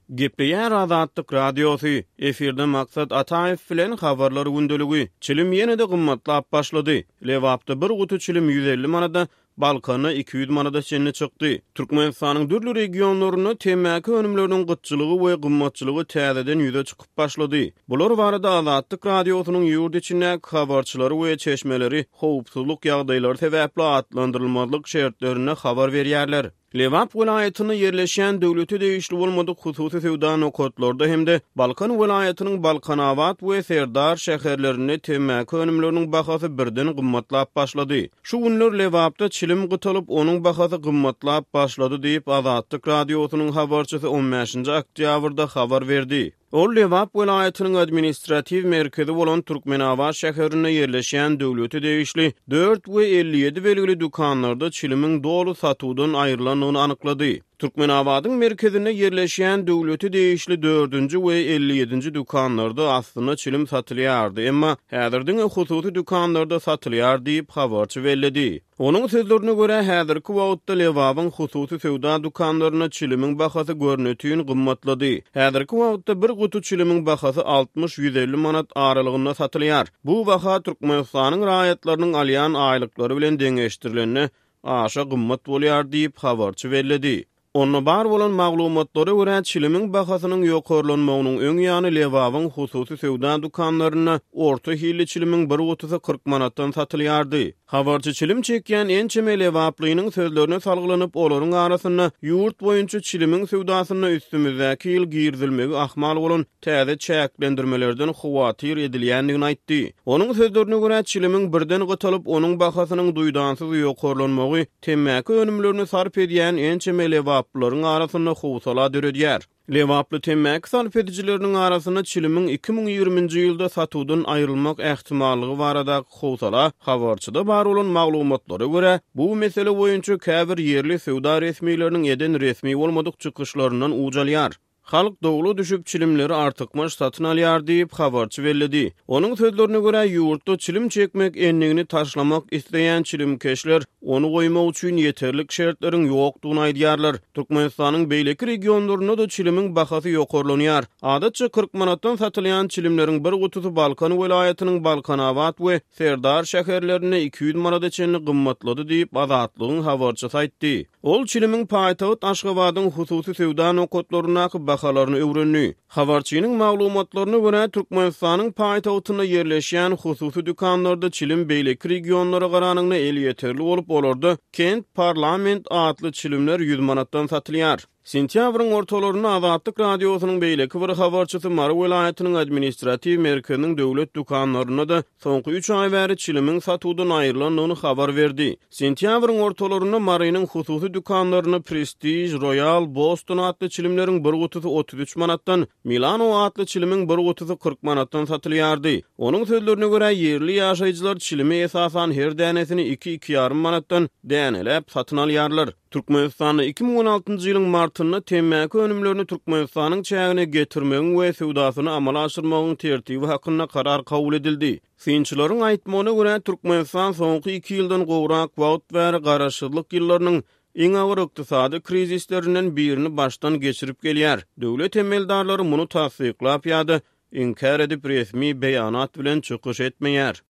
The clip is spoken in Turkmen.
Gepleýär Azatlyk Radiosu, efirde maksat Ataev bilen habarlar gündölügi. Çilim ýene-de gymmatlap başlady. Lewapda bir gutu çilim 150 manada, Balkana 200 manada çenli çykdy. Türkmenistanyň dürli regionlaryny temäki önümleriniň gytçylygy we gymmatçylygy täzeden ýüze çykyp başlady. Bular barada Azatlyk Radiosynyň ýurt içinde habarçylary we çeşmeleri howpsuzlyk ýagdaýlary sebäpli atlandyrylmazlyk şertlerine habar berýärler. Lewap welaýatyny ýerleşen döwleti değişli bolmadyk hususy sewda nokatlarda hemde Balkan welaýatynyň Balkanawat we Serdar şäherlerini temäki önümleriniň bahasy birden gymmatlap başlady. Şu günler Lewapda çilim gytalyp onuň bahasy gymmatlap başlady diýip Azatlyk Radiosynyň habarçysy 15-nji oktýabrda habar berdi. Ol Lewap welaýatynyň administrativ merkezi bolan Türkmenawat şäherine ýerleşen döwleti değişli 4 we 57 belgili dukanlarda çilimiň dolu satuwdan aýrylanyny anyklady. Türkmenawatyň merkezine ýerleşen döwleti değişli 4-nji we 57-nji dukanlarda aslynda çilim satylýardy, emma häzirdiň hususy dukanlarda satylýar diýip habarçy belledi. Onuň sözlerine görä häzirki wagtda Lewapyň hususy sewda dukanlaryna çilimiň bahasy görnetýän gymmatlady. Häzirki wagtda bir gutu çilimiň bahasy 60-150 manat aralygynda satylýar. Bu baha Türkmenistanyň raýatlarynyň alýan aýlyklary bilen deňeşdirilenine aşa gymmat bolýar diýip habarçy belledi. Onu bar bolan maglumatlary görä çilimiň bahasynyň ýokarlanmagynyň öň ýany Lewapyň hususy sewda dukanlaryna orta hili çilimiň bir gutusy 40 manatdan satylýardy. Habarçy çilim çekýän ençeme Lewaplynyň sözlerine salgylanyp olaryň arasyna ýurt boýunça çilimiň sewdasyna üstümizdäki ýyl girdilmegi ahmal bolan täze çäklendirmelerden hawatyr edilýändigini aýtdy. Onuň sözlerine görä çilimiň birden gytalyp onuň bahasynyň duýdansyz ýokarlanmagy temäki önümlerini sarp edýän ençeme Lewaplylaryň arasyna howsala döredýär. Lewaply temäki sarp edijileriniň arasyna çilimiň 2020-nji ýylda satuwdan aýrylmak ähtimallygy barada howsala habarçyda bar bolan maglumatlary görä bu mesele boýunça käbir ýerli sewda resmiýetleriniň eden resmi bolmadyk çykyşlaryndan ujalýar. Halk dowlu düşüp çilimleri artykmaş satyn alýar diýip habarçy belledi. Onuň sözlerine görä ýurtda çilim çekmek enligini taşlamak isleýän çilimkeşler onu goýmak üçin ýeterlik şertleriň ýokdugyny aýdýarlar. Türkmenistanyň beýleki regionlaryna da çilimiň bahasy ýokarlanýar. Adatça 40 manatdan satylýan çilimleriň bir gutusy Balkan welaýatynyň Balkanawat we Serdar şäherlerine 200 manata çenli gymmatlady diýip Azatlygyň habarçysy aýtdy. Ol çilimiň paýtagyt Aşgabatyň hususy sewda nokatlaryna bahalaryny öwrenýär. Habarçynyň maglumatlaryna görä Türkmenistanyň paýtagtyna ýerleşen hususy dukanlarda çilim beýleki regionlara garanyňda el ýeterli bolup olarda kent parlament adly çilimler 100 manatdan satylýar. Sentýabryň ortalaryna Azatlyk Radiosynyň beýleki bir habarçysy Mary welaýatynyň administrativ merkeziniň döwlet dukanlaryna da soňky 3 aý bäri çilimiň satuwdan aýrylanyny habar berdi. Sentýabryň ortalaryna Marynyň hususy dukanlaryna Prestige, Royal, Boston adly çilimleriň bir gutusy 33 manatdan, Milano adly çilimiň bir gutusy 40 manatdan satylýardy. Onuň sözlerine görä ýerli ýaşaýjylar çilimi esasan her dänesini 2-2,5 manatdan dänelep satyn alýarlar. Türkmenistanyň 2016-njy ýylyň martyna temäki önümlerini Türkmenistanyň çägine getirmegiň we sewdasyny amala aşyrmagyň tertibi hakynda karar kabul edildi. Synçylaryň aýtmagyna görä Türkmenistan soňky 2 ýyldan gowrak wagt bäri garaşyklыk ýyllarynyň iň agyr ykdysady krizislerinden birini başdan geçirip gelýär. Döwlet emeldarlary muny tasdiklap ýa-da inkar edip resmi beýanat bilen çykyş etmeýär.